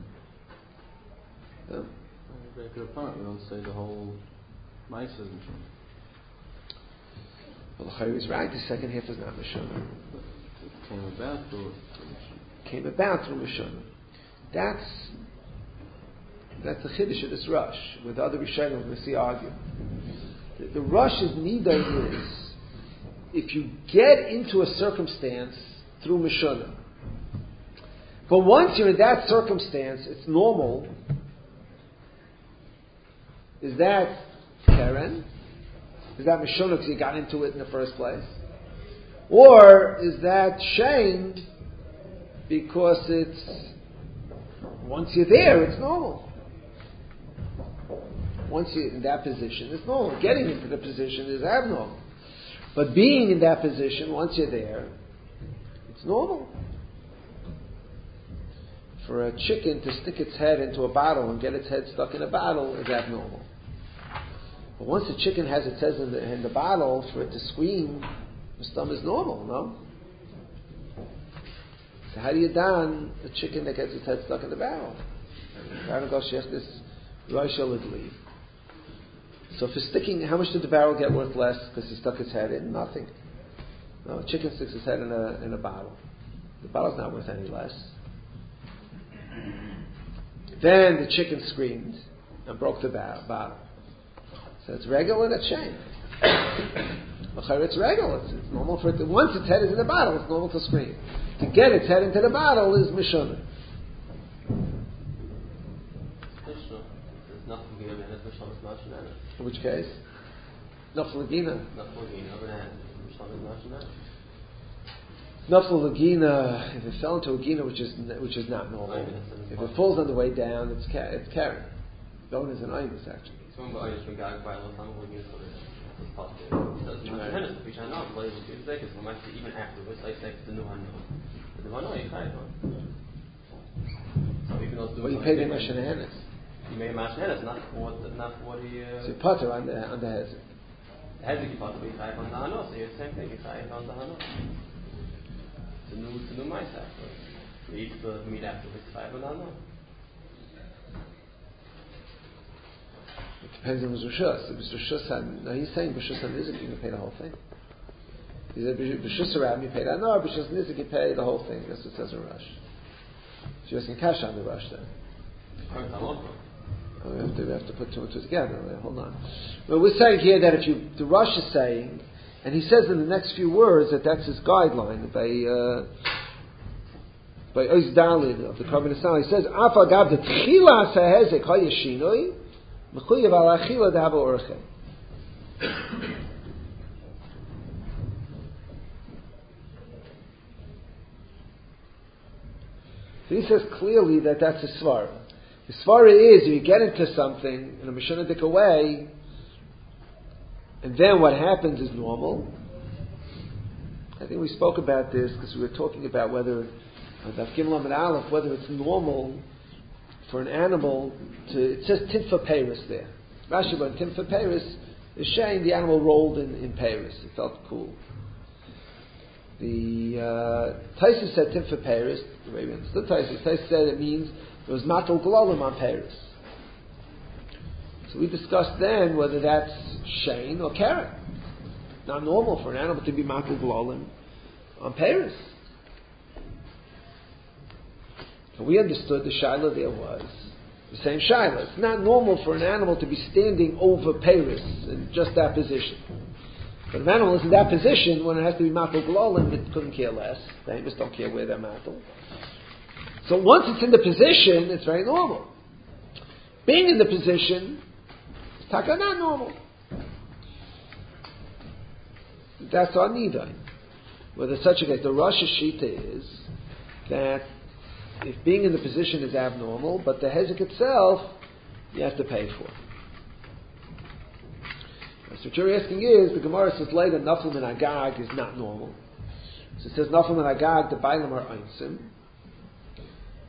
Um, Very good point. We don't say the whole mice isn't true. Well, the Chayr is right. The second half is not Mishana. It came about through Mishana. Came about through Mishana. That's that's the chiddush of this rush. With other Rishonim, we see argue. The, the rush's nida is if you get into a circumstance through Mishana, but once you're in that circumstance, it's normal. Is that Karen? Is that Mishonah because you got into it in the first place? Or is that shame because it's, once you're there, it's normal. Once you're in that position, it's normal. Getting into the position is abnormal. But being in that position, once you're there, it's normal. For a chicken to stick its head into a bottle and get its head stuck in a bottle is abnormal. But once the chicken has its head in the, in the bottle, for it to scream, the stomach is normal, no? So how do you don a chicken that gets its head stuck in the barrel? this So for sticking, how much did the barrel get worth less because he stuck his head in? Nothing. No, a chicken sticks his head in a in a bottle. The bottle's not worth any less. Then the chicken screamed and broke the bottle. So it's regular and it's shame. It's regular. It's, it's normal for it to, once its head is in the bottle, it's normal to scream. To get its head into the bottle is Mishonah. In which case? Nafal Lagina. Nafal Lagina, if it fell into a Gina which is which is not normal, if it falls on the way down, it's ca- it's carrying. Bone is an Imus actually. Even afterwards, I say the new one. The one you try it. So even though well, you pay the Mashanahanas. You made Mashanahanas, not what not what he. Uh, so you potter on the on the Hezek. Hezek you potter, you try it on the Hanos. So it's the same thing. You try it on the Hanos. It's a new, it's a new mice after. You eat the meat afterwards. Try it on the Hanos. It depends on the Rishus. If it's Rishus, now he's saying Rishus and Nizik, you can pay the whole thing. He said Rishus Arab, you pay that. No, Rishus Nizik, you pay the whole thing. That's what it says in Rush. So you're asking cash on the Rush then. Oh, we, have to, we have to put two and two together. Wait, hold on. Well, we're saying here that if you, the Rush is saying, and he says in the next few words that that's his guideline by uh, by Oz Dalid of the Carbon Asal. He says, Afa Gab the Tchila Sahezek Hayashinoi. So he says clearly that that's a svara. The svara is if you get into something in a mishanadik way, and then what happens is normal. I think we spoke about this because we were talking about whether Daf Gimel Amud Aleph, whether it's normal for an animal to, it says Timfa Paris there. Rashi when Timfa Paris is shame the animal rolled in, in Paris. It felt cool. The uh, Taisus said Timfa Paris, the way we understood Taisus, Taisus said it means there was Matal Galalim on Paris. So we discussed then whether that's shame or Karen. Not normal for an animal to be Matal Galalim on Paris. So we understood the Shaila there was the same Shaila. It's not normal for an animal to be standing over Paris in just that position. But if an animal is in that position, when it has to be Matal Galalim, it couldn't care less. The Amos don't care where they're Matal. So once it's in the position, it's very normal. Being in the position, it's taka not normal. That's our nidai. Whether such a case, the Rosh Hashita is that if being in the position is abnormal, but the hezek itself, you have to pay for. So what you're asking is, the Gemara says later, Nafal min Agag is not normal. So it says Nafal min Agag, the Bailam are Einsim.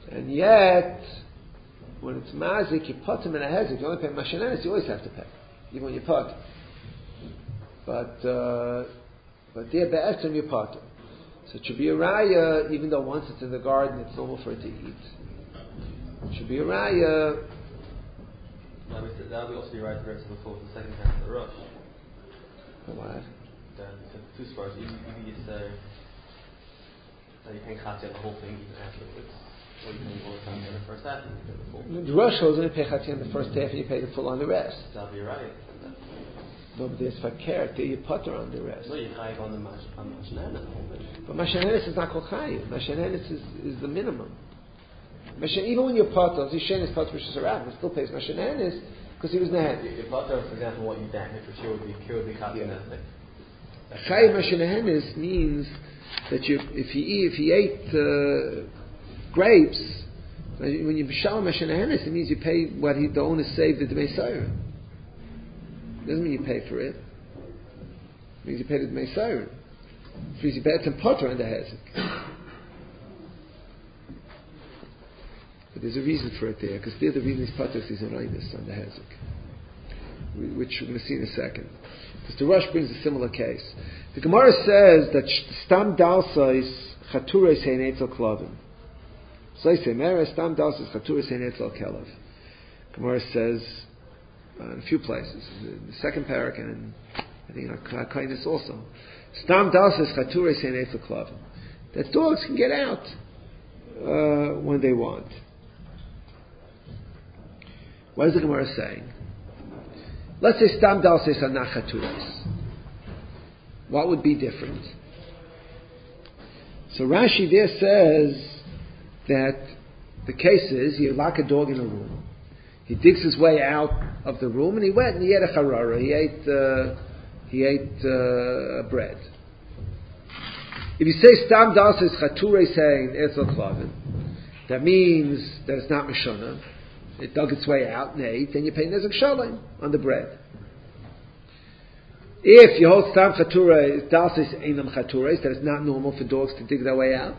And yet, when it's mazik, you put him in a hezek, you only pay mashanenis, you always have to pay, even when you put. But, uh, but there, be'etzem you put. So it should be a raya, even though once it's in the garden, it's normal for it to eat. It should be a raya. That would also be right to rest before the second half of the rush. What? Then, two spars, you, you say, that you can cut the whole thing even afterwards. Or you can go time in the first half and you pay the full. The rush holds only pay chati on the first half and you pay the full on the rest. That'll be right. No, but there's fakir, there you putter on the rest. No, you chayiv on the mashanenis. But mashanenis is not called chayiv. Mashanenis is, is the minimum. Mashan, even when you're putter, Zishen is putter Rishus Harabim, he still pays mashanenis because he was nahan. Your putter, for example, what you damage for sure would be cured, be cut in that thing. Chayiv mashanenis means that you, if he eat, if he ate uh, grapes, when you b'shalom mashanenis, it means you pay what he, the owner saved the Dmei Saira. Doesn't mean you pay for it. It means you pay the Dmei Saira. It means you pay some potter on the hezek. But there's a reason for it there, because there the reason these potters is in Rainis on the hezek, which we're going to see in a second. Because the Rush brings a similar case. The Gemara says that stam dalsais chatures hein etzel klavim. So I say, Mera stam dalsais chatures hein etzel kelav. Gemara says uh, in a few places, in the second parak and in, I think in kindness also. Stam dalsais chatures hein etzel klavim. That dogs can get out uh, when they want. What is the Gemara saying? Let's say stam dalsais are not chatures. What would be different? So Rashi there says that the case is you lock a dog in a room. He digs his way out of the room and he went and he ate a charara. He ate uh, he ate uh, bread. If you say stam dalsais chaturei saying etzel klavin, that means that it's not mishana. It dug its way out and ate. Then you pay nezek shalom on the bread. If you hold stam chaturei dalsais einam chatureis, that it's not normal for dogs to dig their way out,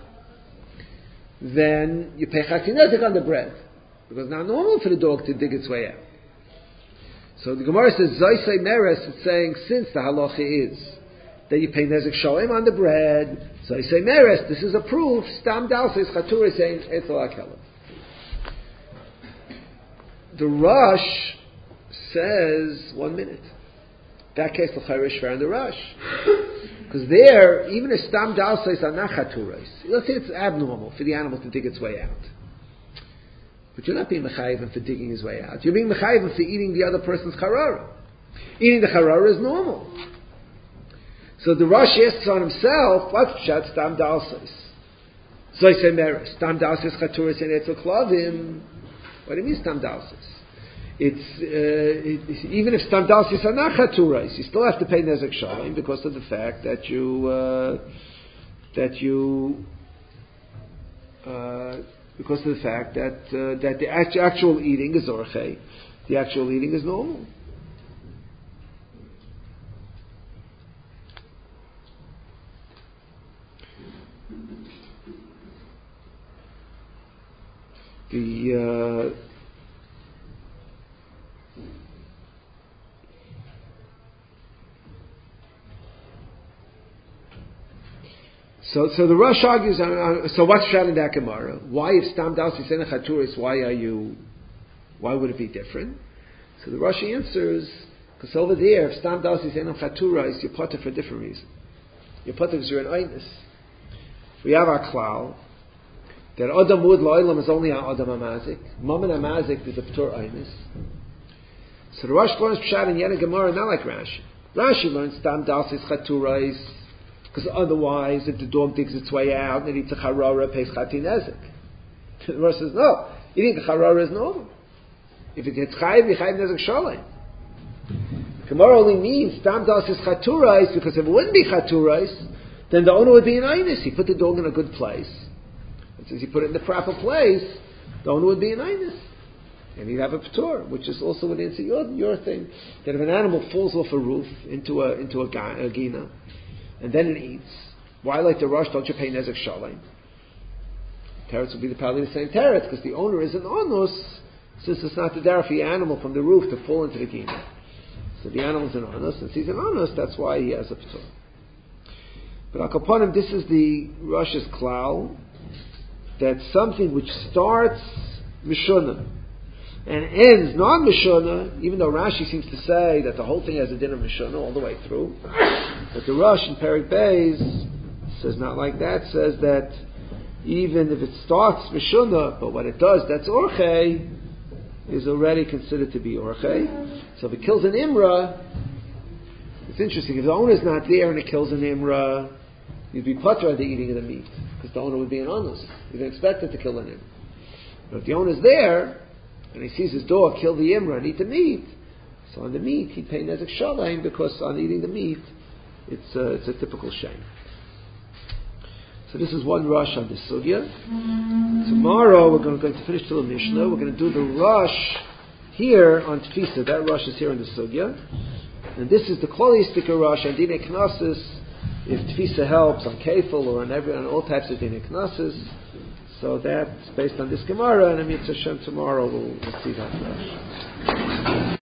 then you pay chati nezek on the bread. Because it's not normal for the dog to dig its way out. So the Gemara says, Zaysei Meres, it's saying, since the halacha is that you pay nezek shalom on the bread, Zaysei Meres, this is a proof, stam dalsais chaturei saying, etzel akelav. The Rush says, one minute. That case, the Chayrish fair in the Rush. Because there, even if stam dalsais are not chaturais, let's say it's abnormal for the animal to dig its way out. But you're not being mechayivim for digging his way out. You're being mechayivim for eating the other person's charara. Eating the charara is normal. So the Rush asks on himself, what's pshat stam dalsais? So I say, meres, stam dalsais chaturais and etzel klavim. What do you mean stam dalsais? It's, uh, it, even if stam dalsais are not chaturais, you still have to pay nezek shalom because of the fact that you, uh, that you, uh, because of the fact that uh, that the act- actual eating is orchei, the actual eating is normal. The uh, So, so the Rush argues. Uh, so, what's shot in that Gemara? Why, if stam dalsais and chaturis, why are you? Why would it be different? So the Rush answers because over there, if stam dalsais and chaturis, you're potter for a different reason. You're potter because you're an einus. We have our klal that adam mud lo'ilam is only on adam amazik. Mammon amazik is a ptur einus. So the Rush learns pshat in yet a Gemara not like Rashi. Rashi learns stam dalsais chaturis. Because otherwise, if the dog digs its way out and it eats a charara, pays chati nezek. The Rosh says, no, eating a charara is normal. If it hits chayiv, you chayiv nezek shalom. Gemara only means stam dalsais chaturais, because if it wouldn't be chaturais, then the owner would be an einus. He put the dog in a good place. And since he put it in the proper place, the owner would be an einus. And he'd have a p'tur, which is also would answer your, your thing, that if an animal falls off a roof into a, into a, a gina, and then it eats. Why, like the Rush, don't you pay nezek shalom? Teretz will be the probably the same teretz because the owner is an onus, since it's not the derech for the animal from the roof to fall into the gina. So the animal's an onus, and he's an onus, that's why he has a p'tur. But al kaponim, this is the Rosh's klal, that something which starts mishuna and ends non-mishuna, even though Rashi seems to say that the whole thing has a din of mishuna all the way through, but the Rosh in Perek Beis says not like that, says that even if it starts mishuna, but what it does, that's orchei, is already considered to be orchei. So if it kills an imra, it's interesting, if the owner is not there and it kills an imra, you'd be patra at the eating of the meat, because the owner would be an onus. You'd expect it to kill an imra. But if the owner's there, and he sees his dog kill the imra and eat the meat, so on the meat he'd pay nezek shalem, because on eating the meat, it's a, it's a typical shame. So this is one rush on this sugya. Tomorrow we're going, going to finish till the Mishnah. We're going to do the rush here on Tfisa. That rush is here on the sugya. And this is the Klolistika rush on Dine Knossos. If Tfisa helps on Kefil or on every on all types of Dine Knossos. So that's based on this Gemara, and Amitzvah Hashem tomorrow we'll, we'll see that rush.